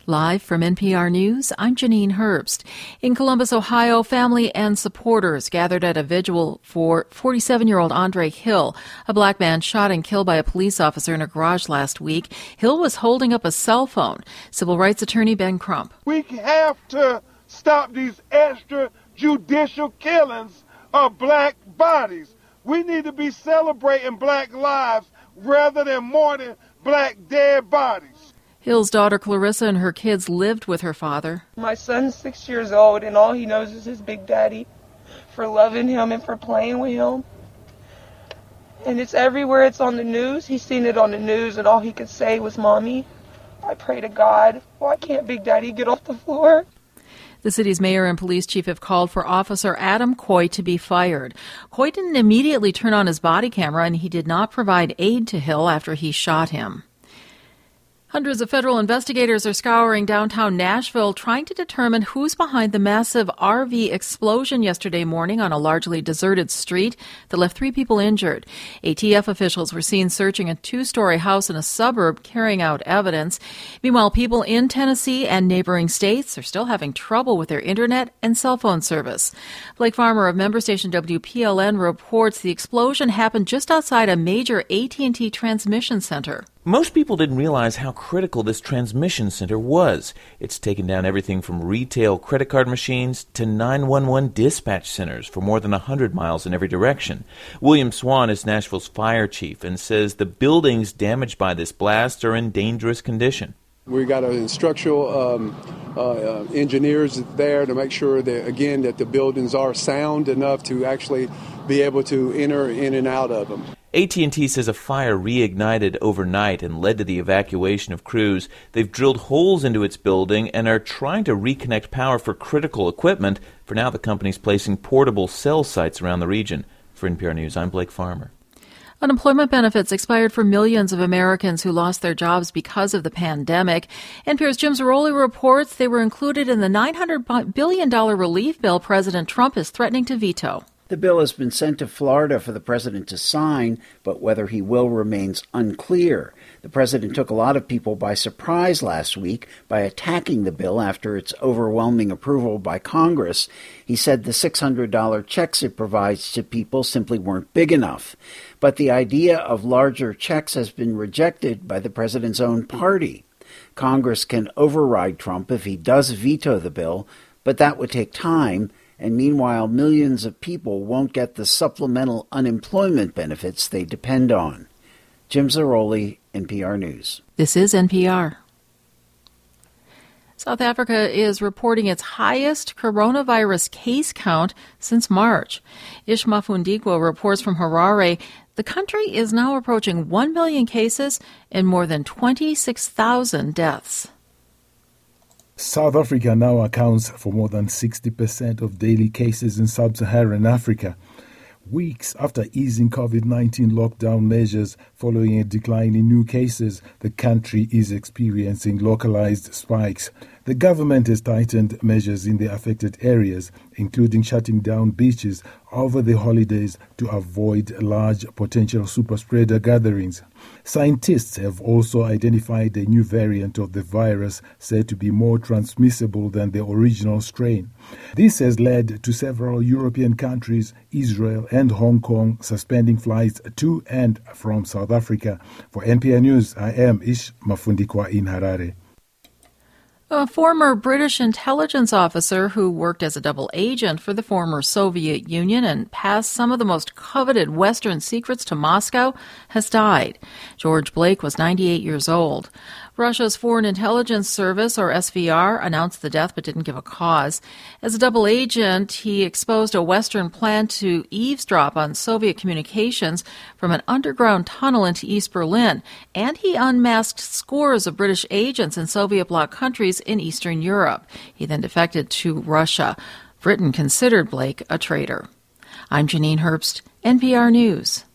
Live from NPR News, I'm Janine Herbst. In Columbus, Ohio, family and supporters gathered at a vigil for 47-year-old Andre Hill, a black man shot and killed by a police officer in a garage last week. Hill was holding up a cell phone. Civil rights attorney Ben Crump. We have to stop these extrajudicial killings of black bodies. We need to be celebrating black lives rather than mourning black dead bodies. Hill's daughter Clarissa and her kids lived with her father. My son's 6 years old, and all he knows is his big daddy, for loving him and for playing with him. And it's everywhere. It's on the news. He's seen it on the news, and all he could say was, "Mommy, I pray to God, why can't Big Daddy get off the floor?" The city's mayor and police chief have called for Officer Adam Coy to be fired. Coy didn't immediately turn on his body camera, and he did not provide aid to Hill after he shot him. Hundreds of federal investigators are scouring downtown Nashville trying to determine who's behind the massive RV explosion yesterday morning on a largely deserted street that left 3 people injured. ATF officials were seen searching a 2-story house in a suburb carrying out evidence. Meanwhile, people in Tennessee and neighboring states are still having trouble with their internet and cell phone service. Blake Farmer of member station WPLN reports the explosion happened just outside a major AT&T transmission center. Most people didn't realize how critical this transmission center was. It's taken down everything from retail credit card machines to 911 dispatch centers for more than 100 miles in every direction. William Swan is Nashville's fire chief and says the buildings damaged by this blast are in dangerous condition. We got structural engineers there to make sure that, again, that the buildings are sound enough to actually be able to enter in and out of them. AT&T says a fire reignited overnight and led to the evacuation of crews. They've drilled holes into its building and are trying to reconnect power for critical equipment. For now, the company's placing portable cell sites around the region. For NPR News, I'm Blake Farmer. Unemployment benefits expired for millions of Americans who lost their jobs because of the pandemic. NPR's Jim Zarroli reports they were included in the $900 billion relief bill President Trump is threatening to veto. The bill has been sent to Florida for the president to sign, but whether he will remains unclear. The president took a lot of people by surprise last week by attacking the bill after its overwhelming approval by Congress. He said the $600 checks it provides to people simply weren't big enough. But the idea of larger checks has been rejected by the president's own party. Congress can override Trump if he does veto the bill, but that would take time. And meanwhile, millions of people won't get the supplemental unemployment benefits they depend on. Jim Zarroli, NPR News. This is NPR. South Africa is reporting its highest coronavirus case count since March. Ish Mafundikwa reports from Harare. The country is now approaching 1 million cases and more than 26,000 deaths. South Africa now accounts for more than 60% of daily cases in sub-Saharan Africa. Weeks after easing COVID-19 lockdown measures following a decline in new cases, the country is experiencing localized spikes. The government has tightened measures in the affected areas, including shutting down beaches over the holidays to avoid large potential superspreader gatherings. Scientists have also identified a new variant of the virus said to be more transmissible than the original strain. This has led to several European countries, Israel and Hong Kong, suspending flights to and from South Africa. For NPR News, I am Ish Mafundikwa in Harare. A former British intelligence officer who worked as a double agent for the former Soviet Union and passed some of the most coveted Western secrets to Moscow has died. George Blake was 98 years old. Russia's Foreign Intelligence Service, or SVR, announced the death but didn't give a cause. As a double agent, he exposed a Western plan to eavesdrop on Soviet communications from an underground tunnel into East Berlin, and he unmasked scores of British agents in Soviet bloc countries in Eastern Europe. He then defected to Russia. Britain considered Blake a traitor. I'm Janine Herbst, NPR News.